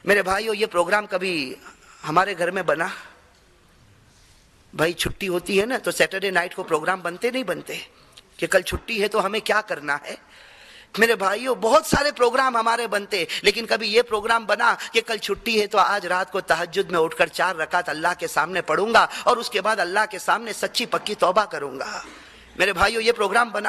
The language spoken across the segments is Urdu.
میرے بھائیو یہ پروگرام کبھی ہمارے گھر میں بنا؟ بھائی چھٹی ہوتی ہے نا تو سیٹرڈے نائٹ کو پروگرام بنتے نہیں بنتے کہ کل چھٹی ہے تو ہمیں کیا کرنا ہے؟ میرے بھائیو بہت سارے پروگرام ہمارے بنتے، لیکن کبھی یہ پروگرام بنا کہ کل چھٹی ہے تو آج رات کو تہجد میں اٹھ کر 4 رکعت اللہ کے سامنے پڑھوں گا اور اس کے بعد اللہ کے سامنے سچی پکی توبہ کروں گا؟ میرے بھائیو یہ پروگرام بنا؟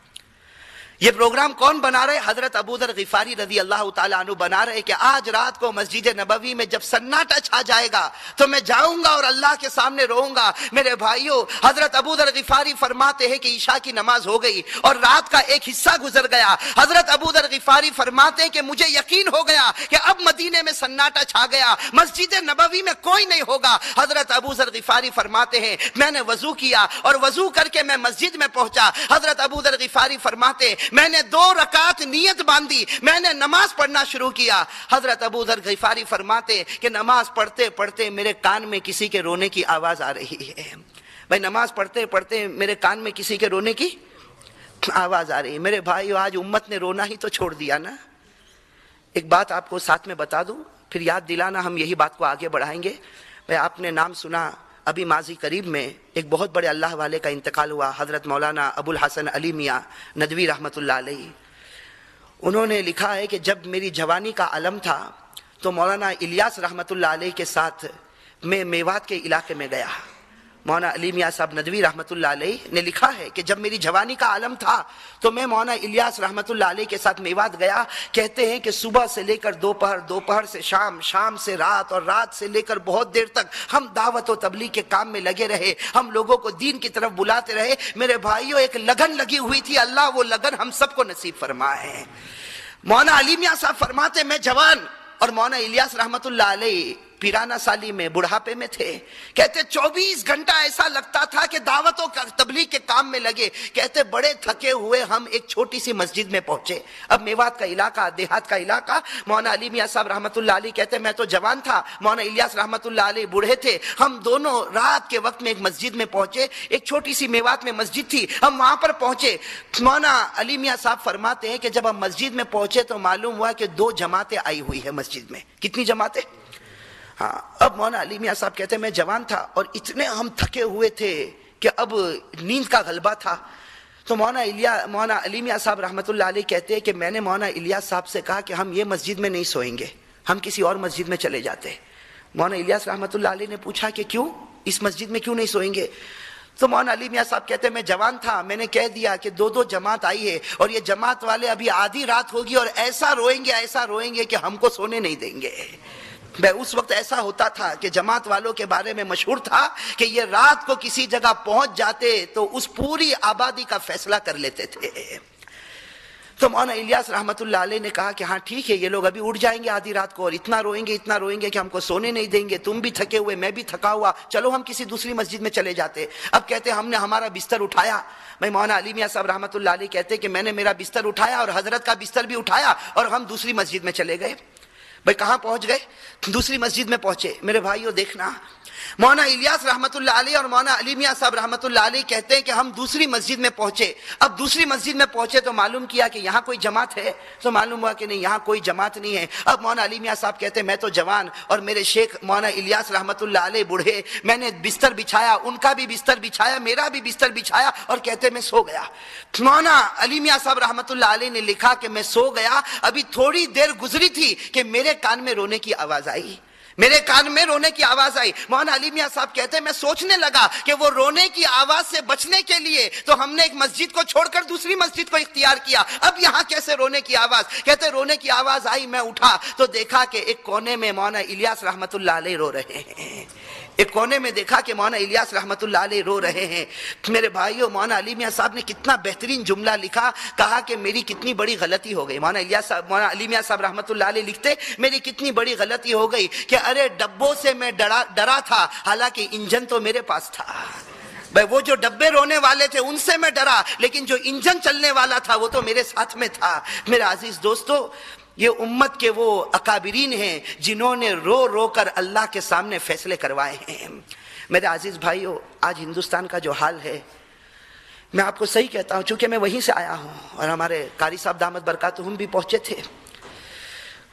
یہ پروگرام کون بنا رہے؟ حضرت ابو ذر غفاری رضی اللہ تعالیٰ عنہ بنا رہے کہ آج رات کو مسجد نبوی میں جب سناٹا چھا جائے گا تو میں جاؤں گا اور اللہ کے سامنے روؤں گا۔ میرے بھائیو حضرت ابو ذر غفاری فرماتے ہیں کہ عشاء کی نماز ہو گئی اور رات کا ایک حصہ گزر گیا۔ حضرت ابو ذر غفاری فرماتے ہیں کہ مجھے یقین ہو گیا کہ اب مدینے میں سناٹا چھا گیا، مسجد نبوی میں کوئی نہیں ہوگا۔ حضرت ابو ذر غفاری فرماتے ہیں میں نے وضو کیا اور وضو کر کے میں مسجد میں پہنچا۔ حضرت ابو ذر غفاری فرماتے میں نے 2 رکعت نیت باندھی، میں نے نماز پڑھنا شروع کیا۔ حضرت ابو ذر غفاری فرماتے کہ نماز پڑھتے پڑھتے میرے کان میں کسی کے رونے کی آواز آ رہی ہے۔ بھائی نماز پڑھتے پڑھتے میرے کان میں کسی کے رونے کی آواز آ رہی ہے۔ میرے بھائیو آج امت نے رونا ہی تو چھوڑ دیا نا۔ ایک بات آپ کو ساتھ میں بتا دوں، پھر یاد دلانا، ہم یہی بات کو آگے بڑھائیں گے۔ بھائی آپ نے نام سنا، ابھی ماضی قریب میں ایک بہت بڑے اللہ والے کا انتقال ہوا، حضرت مولانا ابو الحسن علی میاں ندوی رحمۃ اللہ علیہ۔ انہوں نے لکھا ہے کہ جب میری جوانی کا علم تھا تو مولانا الیاس رحمۃ اللہ علیہ کے ساتھ میں میوات کے علاقے میں گیا۔ مولانا علی میاں صاحب ندوی رحمۃ اللہ علیہ نے لکھا ہے کہ جب میری جوانی کا عالم تھا تو میں مولانا الیاس رحمۃ اللہ علیہ کے ساتھ میوات گیا۔ کہتے ہیں کہ صبح سے لے کر دوپہر، دوپہر سے شام، شام سے رات اور رات سے لے کر بہت دیر تک ہم دعوت و تبلیغ کے کام میں لگے رہے، ہم لوگوں کو دین کی طرف بلاتے رہے۔ میرے بھائیوں ایک لگن لگی ہوئی تھی، اللہ وہ لگن ہم سب کو نصیب فرمائے۔ مولانا علی میاں صاحب فرماتے میں جوان اور مولانا الیاس رحمۃ اللہ علیہ پیرانہ سالی میں بڑھاپے میں تھے۔ کہتے 24 گھنٹہ ایسا لگتا تھا کہ دعوت و تبلیغ کے کام میں لگے۔ کہتے بڑے تھکے ہوئے ہم ایک چھوٹی سی مسجد میں پہنچے۔ اب میوات کا علاقہ، دیہات کا علاقہ۔ مولانا علی میاں صاحب رحمۃ اللہ علیہ کہتے میں تو جوان تھا، مولانا الیاس رحمۃ اللہ علیہ بوڑھے تھے۔ ہم دونوں رات کے وقت میں ایک مسجد میں پہنچے، ایک چھوٹی سی میوات میں مسجد تھی، ہم وہاں پر پہنچے۔ مولانا علی میاں صاحب فرماتے ہیں کہ جب ہم مسجد میں پہنچے تو معلوم ہوا کہ 2 جماعتیں آئی ہوئی ہے مسجد میں۔ کتنی جماعتیں؟ ہاں۔ اب مولانا علی میاں صاحب کہتے ہیں میں جوان تھا اور اتنے ہم تھکے ہوئے تھے کہ اب نیند کا غلبہ تھا۔ تو مولانا علی میاں صاحب رحمۃ اللہ علیہ کہتے ہیں کہ میں نے مولانا الیاس صاحب سے کہا کہ ہم یہ مسجد میں نہیں سوئیں گے، ہم کسی اور مسجد میں چلے جاتے۔ مولانا الیاس رحمۃ اللہ علیہ نے پوچھا کہ کیوں، اس مسجد میں کیوں نہیں سوئیں گے؟ تو مولانا علی میاں صاحب کہتے ہیں میں جوان تھا، میں نے کہہ دیا کہ 2 جماعت آئی ہے اور یہ جماعت والے ابھی آدھی رات ہوگی اور ایسا روئیں گے کہ ہم کو سونے نہیں دیں گے۔ اس وقت ایسا ہوتا تھا کہ جماعت والوں کے بارے میں مشہور تھا کہ یہ رات کو کسی جگہ پہنچ جاتے تو اس پوری آبادی کا فیصلہ کر لیتے تھے۔ تو مولانا الیاس رحمۃ اللہ علیہ نے کہا کہ ہاں ٹھیک ہے، یہ لوگ ابھی اٹھ جائیں گے آدھی رات کو اور اتنا روئیں گے کہ ہم کو سونے نہیں دیں گے، تم بھی تھکے ہوئے، میں بھی تھکا ہوا، چلو ہم کسی دوسری مسجد میں چلے جاتے۔ اب کہتے ہم نے ہمارا بستر اٹھایا۔ میں مولانا علی میاں صاحب رحمۃ اللہ علیہ کہتے کہ میں نے میرا بستر اٹھایا اور حضرت کا بستر بھی اٹھایا اور ہم دوسری مسجد میں چلے گئے۔ بھائی کہاں پہنچ گئے؟ دوسری مسجد میں پہنچے۔ میرے بھائیو دیکھنا، مولانا الیاس رحمۃ اللہ علیہ اور مولانا علی میاں صاحب رحمۃ اللہ علیہ کہتے ہیں کہ ہم دوسری مسجد میں پہنچے۔ اب دوسری مسجد میں پہنچے تو معلوم کیا کہ یہاں کوئی جماعت ہے، تو معلوم ہوا کہ نہیں یہاں کوئی جماعت نہیں ہے۔ اب مولانا علی میاں صاحب کہتے ہیں میں تو جوان اور میرے شیخ مولانا الیاس رحمۃ اللہ علیہ بوڑھے، میں نے بستر بچھایا، ان کا بھی بستر بچھایا، میرا بھی بستر بچھایا اور کہتے میں سو گیا۔ مولانا علی میاں صاحب رحمۃ اللہ علیہ نے لکھا کہ میں سو گیا، ابھی تھوڑی دیر گزری تھی کہ میرے کان میں رونے کی آواز آئی، میرے کان میں رونے کی آواز آئی۔ مولانا علی میاں صاحب کہتے ہیں میں سوچنے لگا کہ وہ رونے کی آواز سے بچنے کے لیے تو ہم نے ایک مسجد کو چھوڑ کر دوسری مسجد کو اختیار کیا، اب یہاں کیسے رونے کی آواز؟ کہتے رونے کی آواز آئی، میں اٹھا تو دیکھا کہ ایک کونے میں مولانا الیاس رحمۃ اللہ علیہ رو رہے ہیں۔ ایک کونے میں دیکھا کہ مولانا الیاس رحمۃ اللہ علیہ رو رہے ہیں۔ میرے بھائیو مولانا علی میاں صاحب نے کتنا بہترین جملہ لکھا، کہا کہ میری کتنی بڑی غلطی ہو گئی۔ مولانا علی میاں صاحب رحمۃ اللہ علیہ لکھتے میری کتنی بڑی غلطی ہو گئی کہ ارے ڈبوں سے میں ڈرا تھا، حالانکہ انجن تو میرے پاس تھا۔ بھائی وہ جو ڈبے رونے والے تھے ان سے میں ڈرا، لیکن جو انجن چلنے والا تھا وہ تو میرے ساتھ میں تھا۔ میرے عزیز دوستو، یہ امت کے وہ اکابرین ہیں جنہوں نے رو رو کر اللہ کے سامنے فیصلے کروائے ہیں۔ میرے عزیز بھائیو، آج ہندوستان کا جو حال ہے، میں آپ کو صحیح کہتا ہوں چونکہ میں وہیں سے آیا ہوں اور ہمارے قاری صاحب دامت برکاتہم بھی پہنچے تھے۔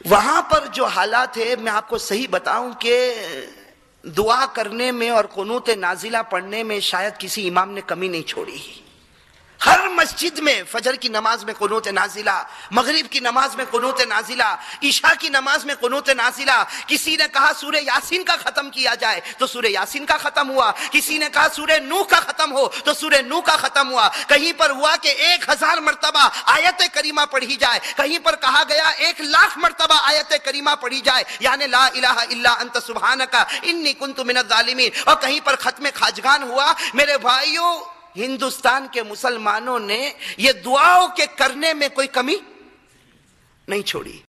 وہاں پر جو حالات ہے میں آپ کو صحیح بتاؤں کہ دعا کرنے میں اور قنوت نازلہ پڑھنے میں شاید کسی امام نے کمی نہیں چھوڑی. ہر مسجد میں فجر کی نماز میں قنوت نازلہ، مغرب کی نماز میں قنوت نازلہ، عشاء کی نماز میں قنوت نازلہ. کسی نے کہا سورہ یاسین کا ختم کیا جائے تو سورہ یاسین کا ختم ہوا. کسی نے کہا سورہ نوح کا ختم ہو تو سورہ نوح کا ختم ہوا. کہیں پر ہوا کہ 1000 مرتبہ آیت کریمہ پڑھی جائے، کہیں پر کہا گیا 1,00,000 مرتبہ آیت کریمہ پڑھی جائے، یعنی لا الہ الا انت سبحانک انی کنت من الظالمین. اور کہیں پر ختم خواجگان ہوا. میرے بھائیوں، ہندوستان کے مسلمانوں نے یہ دعاؤں کے کرنے میں کوئی کمی نہیں چھوڑی.